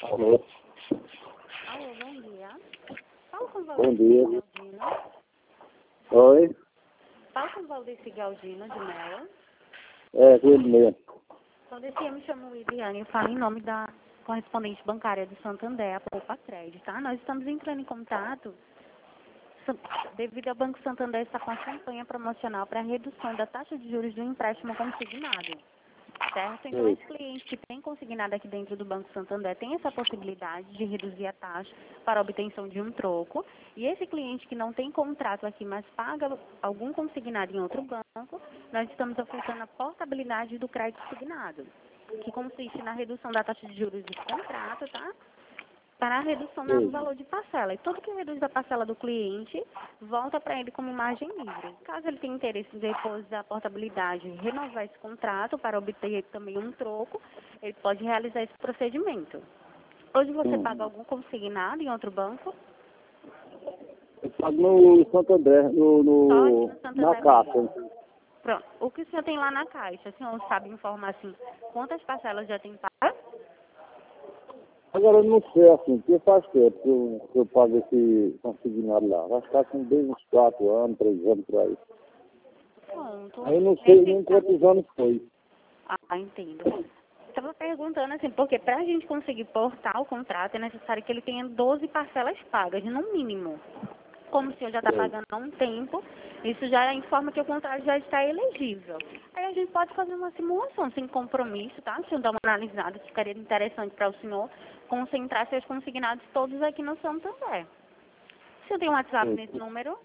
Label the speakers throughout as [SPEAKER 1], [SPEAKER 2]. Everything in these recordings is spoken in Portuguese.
[SPEAKER 1] Alô?
[SPEAKER 2] Alô, bom dia. Fala com o
[SPEAKER 1] Bom
[SPEAKER 2] Valdeci
[SPEAKER 1] dia.
[SPEAKER 2] Galdino.
[SPEAKER 1] Oi?
[SPEAKER 2] Fala com o Valdeci Galdino de Mello.
[SPEAKER 1] É, ele mesmo.
[SPEAKER 2] Valdeci, eu me chamo Liliane, eu falo em nome da correspondente bancária do Santander, a Poupa Crédito, tá? Nós estamos entrando em contato devido ao Banco Santander estar com a campanha promocional para a redução da taxa de juros do empréstimo consignado. Certo? Então,
[SPEAKER 1] Sim.
[SPEAKER 2] esse cliente que tem consignado aqui dentro do Banco Santander tem essa possibilidade de reduzir a taxa para a obtenção de um troco. E esse cliente que não tem contrato aqui, mas paga algum consignado em outro banco, nós estamos ofertando a portabilidade do crédito signado, que consiste na redução da taxa de juros do contrato, tá? Para a redução no
[SPEAKER 1] Sim.
[SPEAKER 2] valor de parcela. E tudo que reduz a parcela do cliente volta para ele como margem livre. Caso ele tenha interesse em depois da portabilidade renovar esse contrato para obter também um troco, ele pode realizar esse procedimento. Hoje você paga algum consignado em outro banco?
[SPEAKER 1] Eu pago no Santander,
[SPEAKER 2] Só aqui no Santander
[SPEAKER 1] na caixa.
[SPEAKER 2] mesmo. Pronto. O que o senhor tem lá na caixa? O senhor sabe informar assim quantas parcelas já tem pago?
[SPEAKER 1] Agora eu não sei assim, porque faz tempo que eu pago esse consignado lá. Vai ficar com desde uns 4 anos, 3 anos por aí.
[SPEAKER 2] Pronto.
[SPEAKER 1] Aí eu não sei nem quantos anos foi.
[SPEAKER 2] Ah, entendo. Estava perguntando assim, porque para a gente conseguir portar o contrato é necessário que ele tenha 12 parcelas pagas, no mínimo. Como o senhor já está
[SPEAKER 1] Sei.
[SPEAKER 2] pagando há um tempo, isso já informa que o contrato já está elegível. Aí a gente pode fazer uma simulação sem compromisso, tá? Se eu dar uma analisada, ficaria interessante para o senhor concentrar seus consignados todos aqui no Santander. O senhor tem um WhatsApp
[SPEAKER 1] Sei.
[SPEAKER 2] nesse número?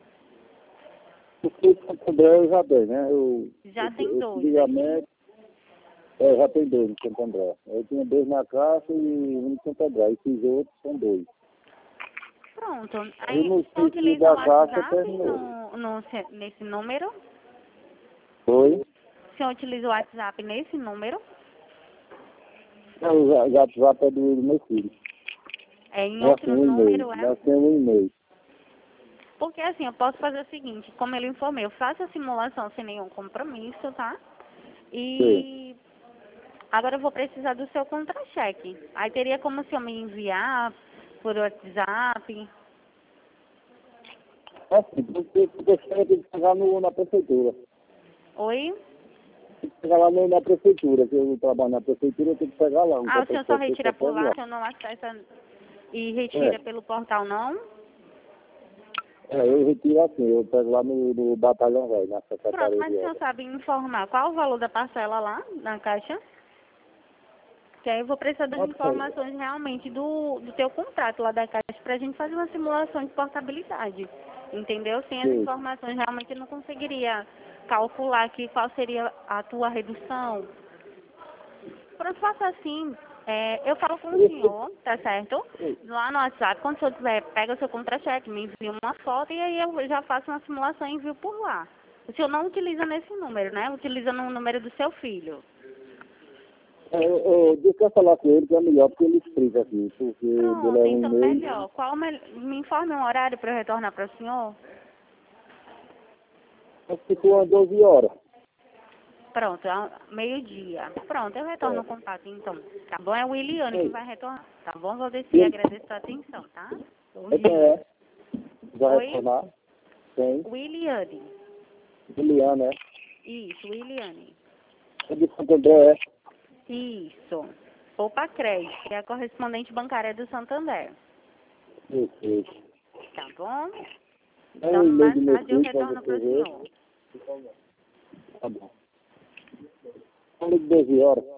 [SPEAKER 1] Porque o Santander eu já dei, né?
[SPEAKER 2] Já tem dois aqui.
[SPEAKER 1] Antigamente, já tem 2 no Santander. Eu tinha 2 na caixa e um no Santander. E esses outros são 2.
[SPEAKER 2] Pronto.
[SPEAKER 1] Eu
[SPEAKER 2] Aí
[SPEAKER 1] não
[SPEAKER 2] você
[SPEAKER 1] sei se
[SPEAKER 2] utiliza o
[SPEAKER 1] da caixa
[SPEAKER 2] WhatsApp
[SPEAKER 1] terminou.
[SPEAKER 2] nesse número?
[SPEAKER 1] Foi?
[SPEAKER 2] O senhor utiliza o WhatsApp nesse número?
[SPEAKER 1] Não, já pedi do meu filho.
[SPEAKER 2] É em
[SPEAKER 1] Já tem
[SPEAKER 2] outro
[SPEAKER 1] um e-mail.
[SPEAKER 2] número, é?
[SPEAKER 1] Já tem um e-mail.
[SPEAKER 2] Porque assim, eu posso fazer o seguinte, como ele informei, eu faço a simulação sem nenhum compromisso, tá?
[SPEAKER 1] Sim.
[SPEAKER 2] E agora eu vou precisar do seu contra-cheque. Aí teria como o senhor me enviar por WhatsApp?
[SPEAKER 1] Assim, porque você tem que chegar na prefeitura.
[SPEAKER 2] Oi?
[SPEAKER 1] Tem que chegar lá na prefeitura, que eu trabalho na prefeitura, eu tenho que pegar lá.
[SPEAKER 2] Ah, o senhor só retira por lá,
[SPEAKER 1] lá.
[SPEAKER 2] o senhor não acessa e retira pelo portal, não?
[SPEAKER 1] Eu retiro assim, eu pego lá no batalhão velho, na
[SPEAKER 2] Pronto,
[SPEAKER 1] secretaria
[SPEAKER 2] mas
[SPEAKER 1] de
[SPEAKER 2] o senhor
[SPEAKER 1] obra.
[SPEAKER 2] sabe informar qual o valor da parcela lá na caixa? Que aí eu vou precisar das
[SPEAKER 1] Pode ser.
[SPEAKER 2] informações realmente do teu contrato lá da Caixa para a gente fazer uma simulação de portabilidade. Entendeu? Sem as
[SPEAKER 1] Sim.
[SPEAKER 2] informações realmente eu não conseguiria calcular aqui qual seria a tua redução. Pronto, faça assim. Eu falo com o senhor, tá certo? Lá no WhatsApp, quando o senhor tiver, pega o seu contra-cheque, me envia uma foto e aí eu já faço uma simulação e envio por lá. O senhor não utiliza nesse número, né? Utiliza no número do seu filho.
[SPEAKER 1] Eu quero falar com ele que é melhor, porque ele explica aqui, porque ele
[SPEAKER 2] Pronto,
[SPEAKER 1] é um
[SPEAKER 2] então
[SPEAKER 1] e-mail.
[SPEAKER 2] melhor. Me informe um horário para eu retornar para o senhor?
[SPEAKER 1] Ficou às 12 horas.
[SPEAKER 2] Pronto, meio-dia. Pronto, eu retorno
[SPEAKER 1] É.
[SPEAKER 2] o contato então. Tá bom? É o Williane que
[SPEAKER 1] Sim.
[SPEAKER 2] vai retornar. Tá bom, Valdeci?
[SPEAKER 1] E ele
[SPEAKER 2] Agradeço a atenção, tá? Bom
[SPEAKER 1] quem
[SPEAKER 2] dia.
[SPEAKER 1] é? Vai
[SPEAKER 2] Oi?
[SPEAKER 1] retornar? Tem.
[SPEAKER 2] Williane.
[SPEAKER 1] Juliana, né?
[SPEAKER 2] Isso, Williane.
[SPEAKER 1] É de Santander,
[SPEAKER 2] Isso. Poupa Crédito, que é a correspondente bancária do Santander.
[SPEAKER 1] Isso.
[SPEAKER 2] Tá bom?
[SPEAKER 1] É
[SPEAKER 2] Então,
[SPEAKER 1] um e-mail do
[SPEAKER 2] mais
[SPEAKER 1] meu
[SPEAKER 2] tarde eu
[SPEAKER 1] filho para
[SPEAKER 2] retorno
[SPEAKER 1] você
[SPEAKER 2] para o
[SPEAKER 1] ver.
[SPEAKER 2] senhor.
[SPEAKER 1] Tá bom. Falei de 12 horas.